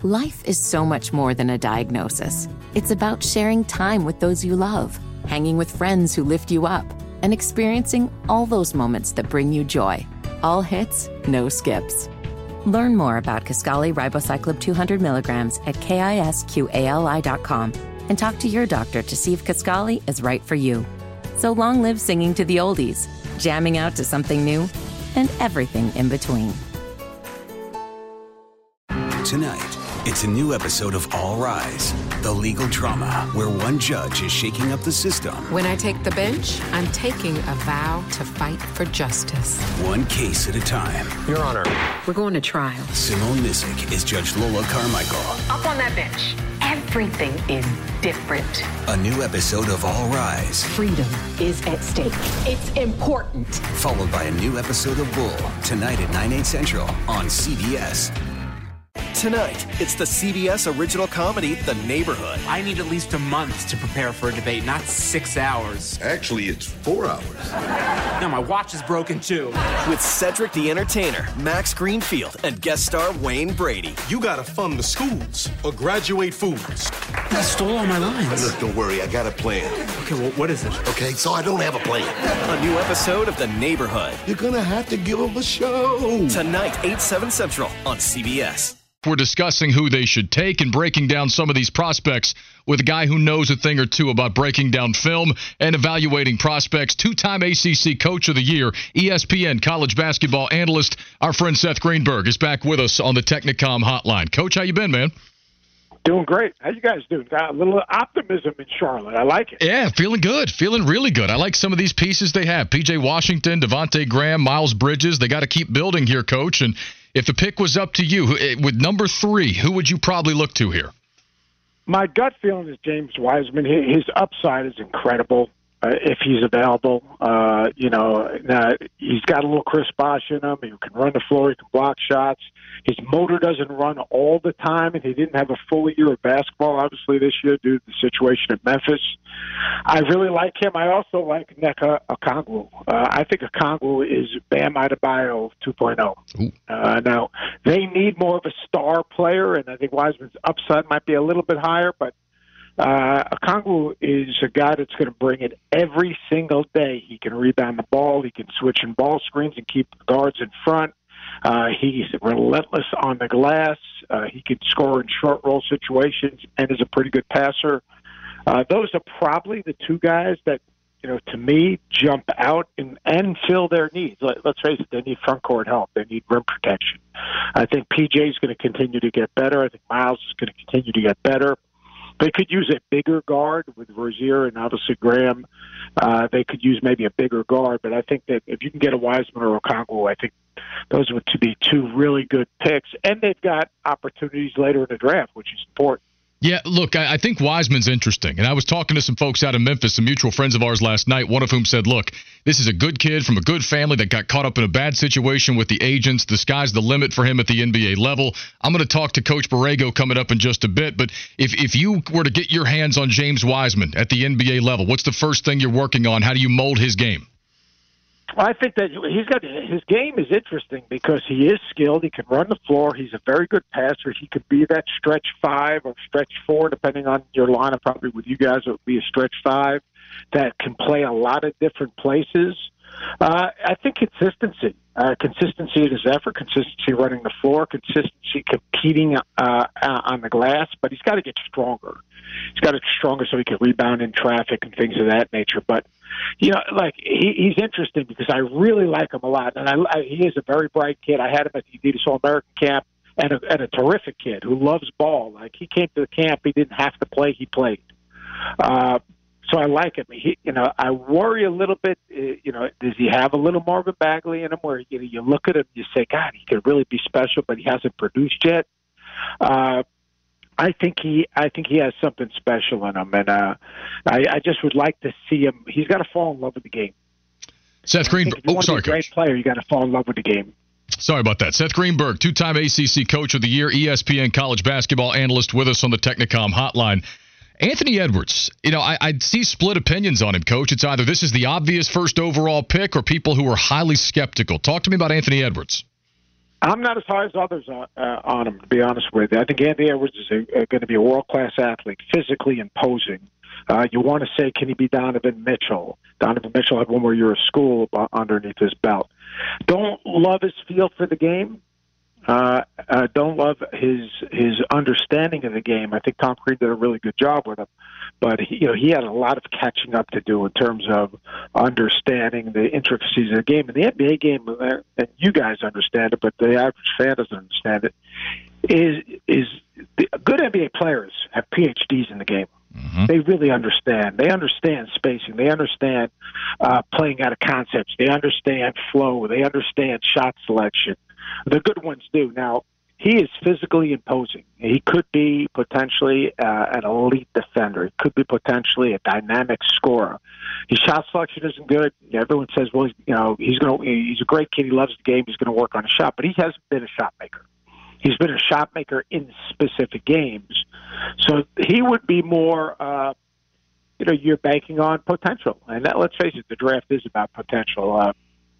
Life is so much more than a diagnosis. It's about sharing time with those you love, hanging with friends who lift you up, and experiencing all those moments that bring you joy. All hits, no skips. Learn more about Kisqali Ribociclib 200 milligrams at KISQALI.com and talk to your doctor to see if Kisqali is right for you. So long live singing to the oldies, jamming out to something new, and everything in between. Tonight, it's a new episode of All Rise, the legal drama where one judge is shaking up the system. When I take the bench, I'm taking a vow to fight for justice. One case at a time. Your Honor. We're going to trial. Simone Missick is Judge Lola Carmichael. Up on that bench. Everything is different. A new episode of All Rise. Freedom is at stake. It's important. Followed by a new episode of Bull, tonight at 9/8 Central on CBS. Tonight, it's the CBS original comedy, The Neighborhood. I need at least a month to prepare for a debate, not 6 hours. Actually, it's 4 hours. No, my watch is broken too. With Cedric the Entertainer, Max Greenfield, and guest star Wayne Brady. You gotta fund the schools or graduate fools. I stole all my lines. Look, don't worry, I got a plan. Okay, well, what is it? Okay, so I don't have a plan. A new episode of The Neighborhood. You're gonna have to give them a show. Tonight, 8/7 Central on CBS. We're discussing who they should take and breaking down some of these prospects with a guy who knows a thing or two about breaking down film and evaluating prospects. Two-time ACC Coach of the Year, ESPN college basketball analyst. Our friend Seth Greenberg is back with us on the Technicom hotline. Coach, how you been, man? Doing great. How you guys doing? Got a little optimism in Charlotte. I like it. Yeah, feeling good. Feeling really good. I like some of these pieces they have. P.J. Washington, Devontae Graham, Miles Bridges. They got to keep building here, Coach. And if the pick was up to you, with number 3, who would you probably look to here? My gut feeling is James Wiseman. His upside is incredible if he's available. Now he's got a little Chris Bosh in him. He can run the floor. He can block shots. His motor doesn't run all the time, and he didn't have a full year of basketball, obviously, this year due to the situation at Memphis. I really like him. I also like Nneka Okongwu. I think Okongwu is Bam Adebayo 2.0. Now, they need more of a star player, and I think Wiseman's upside might be a little bit higher, but Okongwu is a guy that's going to bring it every single day. He can rebound the ball. He can switch in ball screens and keep the guards in front. He's relentless on the glass. He can score in short roll situations and is a pretty good passer. Those are probably the two guys that, to me, jump out and fill their needs. Let's face it, they need front court help. They need rim protection. I think PJ is going to continue to get better. I think Miles is going to continue to get better. They could use a bigger guard with Rozier and obviously Graham. They could use maybe a bigger guard, but I think that if you can get a Wiseman or Okongwu, I think those would be two really good picks. And they've got opportunities later in the draft, which is important. Yeah, look, I think Wiseman's interesting. And I was talking to some folks out in Memphis, some mutual friends of ours last night, one of whom said, look, this is a good kid from a good family that got caught up in a bad situation with the agents. The sky's the limit for him at the NBA level. I'm going to talk to Coach Borrego coming up in just a bit. But if you were to get your hands on James Wiseman at the NBA level, what's the first thing you're working on? How do you mold his game? Well, I think that his game is interesting because he is skilled. He can run the floor. He's a very good passer. He could be that stretch 5 or stretch 4, depending on your lineup. Probably with you guys, it would be a stretch 5 that can play a lot of different places. I think consistency in his effort, consistency running the floor, consistency competing on the glass. But he's got to get stronger. He's got to get stronger so he can rebound in traffic and things of that nature. But he's interesting because I really like him a lot, and he is a very bright kid. I had him at the Adidas All-American camp, and a terrific kid who loves ball. Like, he came to the camp, he didn't have to play, he played. So I like him. I worry a little bit. Does he have a little Marvin Bagley in him, where you look at him, you say, God, he could really be special, but he hasn't produced yet. I think he has something special in him, and I just would like to see him. He's got to fall in love with the game. Seth Greenberg. If you want to be a great player, you got to fall in love with the game. Sorry about that. Seth Greenberg, two-time ACC Coach of the Year, ESPN college basketball analyst, with us on the Technicom hotline. Anthony Edwards, I see split opinions on him, Coach. It's either this is the obvious first overall pick or people who are highly skeptical. Talk to me about Anthony Edwards. I'm not as high as others on him, to be honest with you. I think Andy Edwards is going to be a world-class athlete, physically imposing. You want to say, can he be Donovan Mitchell? Donovan Mitchell had one more year of school underneath his belt. Don't love his feel for the game. Don't love his understanding of the game. I think Tom Crean did a really good job with him, but he had a lot of catching up to do in terms of understanding the intricacies of the game. And the NBA game, and you guys understand it, but the average fan doesn't understand it. Is the good NBA players have PhDs in the game. Mm-hmm. They really understand. They understand spacing. They understand playing out of concepts. They understand flow. They understand shot selection. The good ones do. Now, he is physically imposing. He could be potentially an elite defender. He could be potentially a dynamic scorer. His shot selection isn't good. Everyone says, well, he's a great kid. He loves the game. He's going to work on a shot. But he hasn't been a shot maker. He's been a shot maker in specific games. So he would be more, you're banking on potential. And let's face it, the draft is about potential.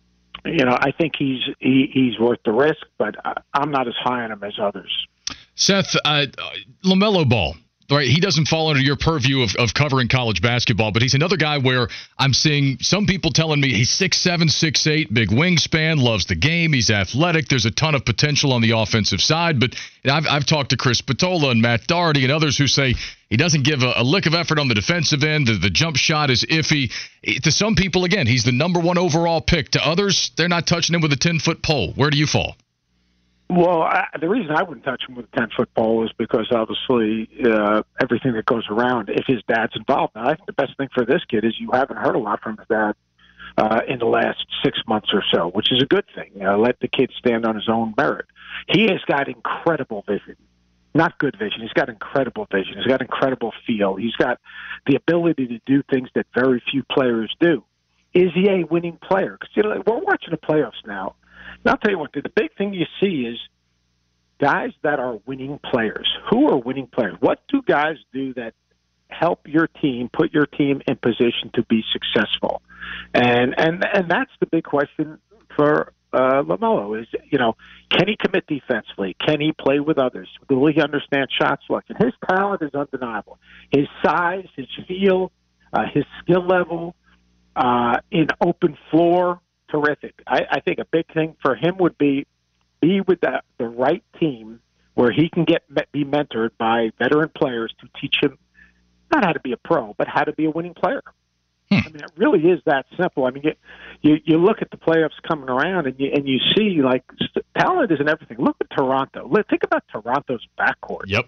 I think he's worth the risk, but I'm not as high on him as others. Seth, LaMelo Ball, right? He doesn't fall under your purview of covering college basketball, but he's another guy where I'm seeing some people telling me he's 6'7", 6'8", big wingspan, loves the game, he's athletic, there's a ton of potential on the offensive side, but I've talked to Chris Spatola and Matt Doherty and others who say he doesn't give a lick of effort on the defensive end. The jump shot is iffy. To some people, again, he's the number one overall pick. To others, they're not touching him with a 10-foot pole. Where do you fall? Well, the reason I wouldn't touch him with a 10-foot pole is because, obviously, everything that goes around, if his dad's involved. Now, I think the best thing for this kid is you haven't heard a lot from his dad in the last 6 months or so, which is a good thing. Let the kid stand on his own merit. He has got incredible vision. Not good vision. He's got incredible vision. He's got incredible feel. He's got the ability to do things that very few players do. Is he a winning player? Because we're watching the playoffs now. And I'll tell you what, the big thing you see is guys that are winning players. Who are winning players? What do guys do that help your team, put your team in position to be successful? And that's the big question for LaMelo is, can he commit defensively? Can he play with others? Will he understand shot selection? His talent is undeniable. His size, his feel, his skill level in open floor, terrific. I think a big thing for him would be with the right team where he can be mentored by veteran players to teach him not how to be a pro, but how to be a winning player. I mean, it really is that simple. I mean, you look at the playoffs coming around, and you see like talent isn't everything. Look at Toronto. Think about Toronto's backcourt. Yep.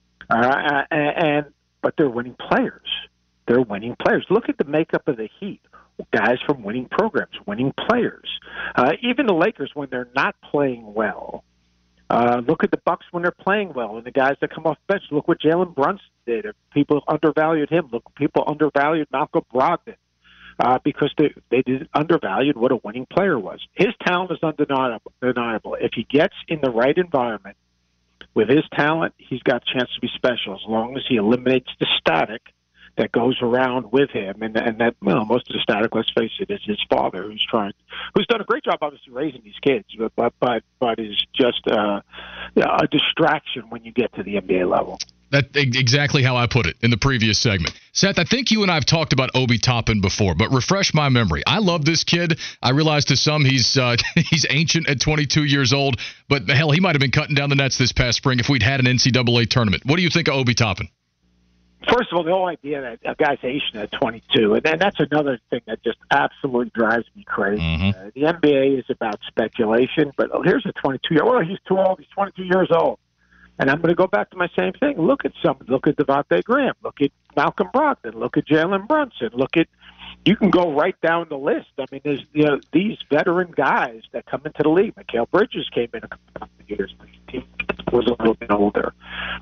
But they're winning players. They're winning players. Look at the makeup of the Heat. Guys from winning programs, winning players. Even the Lakers when they're not playing well. Look at the Bucks when they're playing well, and the guys that come off the bench. Look what Jalen Brunson did. People undervalued him. Look, people undervalued Malcolm Brogdon because they did undervalued what a winning player was. His talent is undeniable. If he gets in the right environment with his talent, he's got a chance to be special as long as he eliminates the static that goes around with him, and that most of the static, let's face it, is his father, who's done a great job, obviously, raising these kids, but is just a distraction when you get to the NBA level. That's exactly how I put it in the previous segment. Seth, I think you and I have talked about Obi Toppin before, but refresh my memory. I love this kid. I realize to some he's ancient at 22 years old, but hell, he might have been cutting down the nets this past spring if we'd had an NCAA tournament. What do you think of Obi Toppin? First of all, the whole idea that a guy's Asian at 22, and that's another thing that just absolutely drives me crazy. Mm-hmm. The NBA is about speculation, but here's a 22-year-old. Well, he's too old. He's 22 years old. And I'm going to go back to my same thing. Look at Devontae Graham. Look at Malcolm Brogdon. Look at Jalen Brunson. You can go right down the list. I mean, there's these veteran guys that come into the league. Mikal Bridges came in a couple of years. He was a little bit older.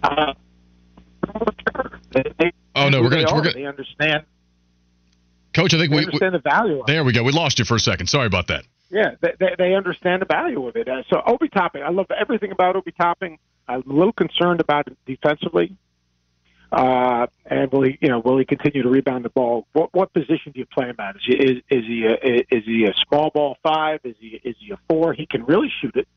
They understand. Coach, I think we understand the value of it. There we go. We lost you for a second. Sorry about that. Yeah, they understand the value of it. So Obi Toppin, I love everything about Obi Toppin. I'm a little concerned about it defensively. And will he continue to rebound the ball? What position do you play him at? Is he a small ball 5? Is he a 4? He can really shoot it.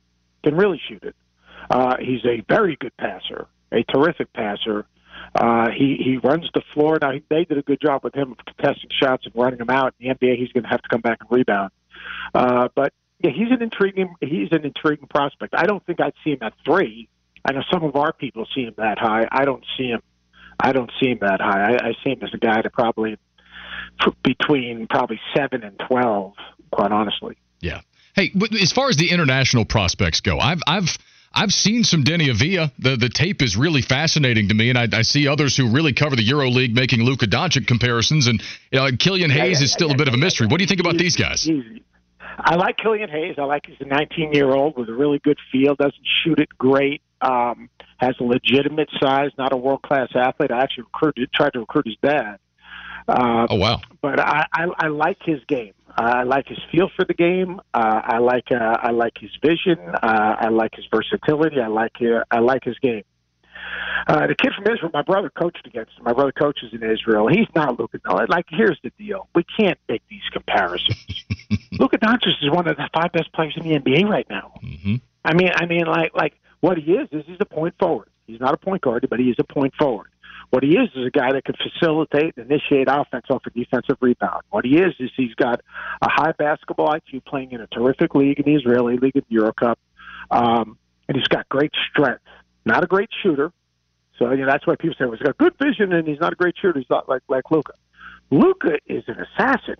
can really shoot it. He's a very good passer, a terrific passer. He runs the floor. Now, they did a good job with him of contesting shots and running them out. In the NBA, he's going to have to come back and rebound. But yeah, he's an intriguing prospect. I don't think I'd see him at 3. I know some of our people see him that high. I don't see him that high. I see him as a guy that probably between 7 and 12, quite honestly. Yeah. Hey, as far as the international prospects go, I've seen some Deni Avdija. The tape is really fascinating to me, and I see others who really cover the EuroLeague making Luka Doncic comparisons, and Killian Hayes is still a bit of a mystery. What do you think about these guys? I like Killian Hayes. I like he's a 19-year-old with a really good feel, doesn't shoot it great, has a legitimate size, not a world-class athlete. I actually tried to recruit his dad. Oh, wow. But I like his game. I like his feel for the game. I like his vision. I like his versatility. I like his game. The kid from Israel, my brother coached against him. My brother coaches in Israel. He's not Luka Doncic. Like, here's the deal: we can't make these comparisons. Luka Doncic is one of the 5 best players in the NBA right now. Mm-hmm. I mean, like what he is he's a point forward. He's not a point guard, but he is a point forward. What he is a guy that can facilitate and initiate offense off a defensive rebound. What he is he's got a high basketball IQ, playing in a terrific league in the Israeli League in the Euro Cup, and he's got great strength. Not a great shooter, so that's why people say he's got good vision and he's not a great shooter. He's not like Luka. Luka is an assassin.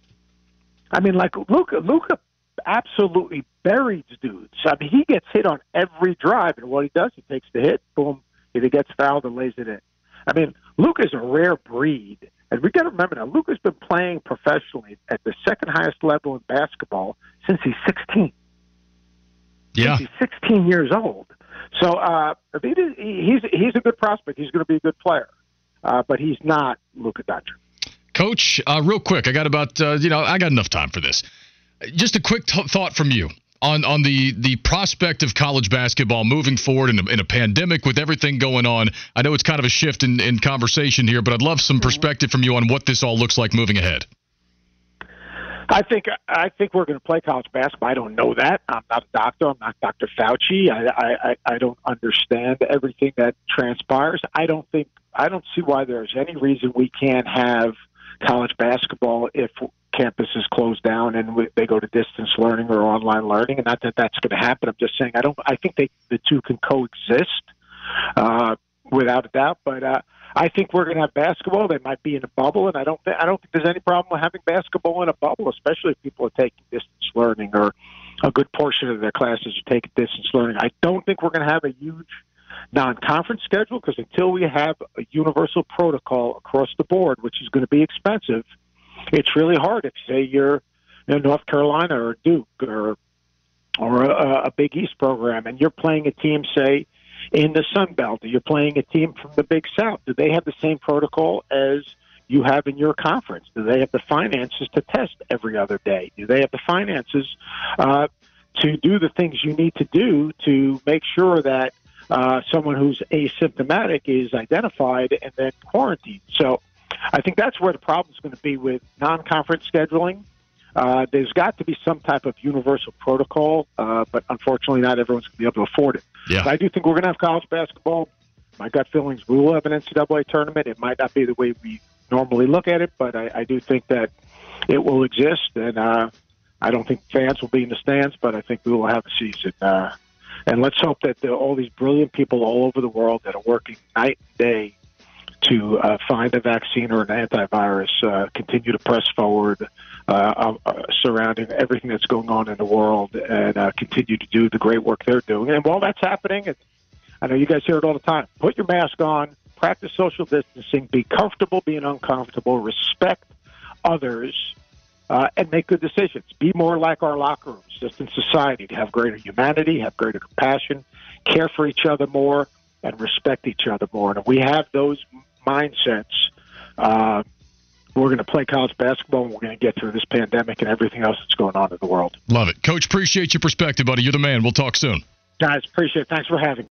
I mean, like Luka absolutely buries dudes. I mean, he gets hit on every drive, and what he does, he takes the hit, boom, either gets fouled or lays it in. I mean, Luka's a rare breed, and we got to remember now, Luka's been playing professionally at the second highest level in basketball since he's 16. Yeah, since he's 16 years old. So he's a good prospect. He's going to be a good player, but he's not Luka Doncic. Coach, real quick, I got about I got enough time for this. Just a quick thought from you on the prospect of college basketball moving forward in a pandemic with everything going on. I know it's kind of a shift in conversation here, but I'd love some perspective from you on what this all looks like moving ahead. I think we're going to play college basketball. I don't know that. I'm not a doctor. I'm not Dr. Fauci. I don't understand everything that transpires. I don't see why there's any reason we can't have college basketball if campus is closed down and they go to distance learning or online learning. And not that that's going to happen. I'm just saying I think the two can coexist without a doubt. But I think we're going to have basketball. They might be in a bubble, and I don't think there's any problem with having basketball in a bubble, especially if people are taking distance learning or a good portion of their classes are taking distance learning. I don't think we're going to have a huge non-conference schedule, because until we have a universal protocol across the board, which is going to be expensive, it's really hard. If, say, you're in North Carolina or Duke or a Big East program, and you're playing a team, say, in the Sun Belt, or you're playing a team from the Big South, do they have the same protocol as you have in your conference? Do they have the finances to test every other day? Do they have the finances to do the things you need to do to make sure that someone who's asymptomatic is identified and then quarantined? So I think that's where the problem is going to be with non-conference scheduling. There's got to be some type of universal protocol, but unfortunately not everyone's going to be able to afford it. Yeah. But I do think we're going to have college basketball. My gut feelings, we will have an NCAA tournament. It might not be the way we normally look at it, but I do think that it will exist, and I don't think fans will be in the stands, but I think we will have a season. And let's hope that all these brilliant people all over the world that are working night and day to find a vaccine or an antivirus continue to press forward surrounding everything that's going on in the world, and continue to do the great work they're doing. And while that's happening, and I know you guys hear it all the time, put your mask on, practice social distancing, be comfortable being uncomfortable, respect others, and make good decisions. Be more like our locker rooms, just in society, to have greater humanity, have greater compassion, care for each other more, and respect each other more. And if we have those mindsets, we're going to play college basketball, and we're going to get through this pandemic and everything else that's going on in the world. Love it. Coach, appreciate your perspective, buddy. You're the man. We'll talk soon. Guys, appreciate it. Thanks for having me.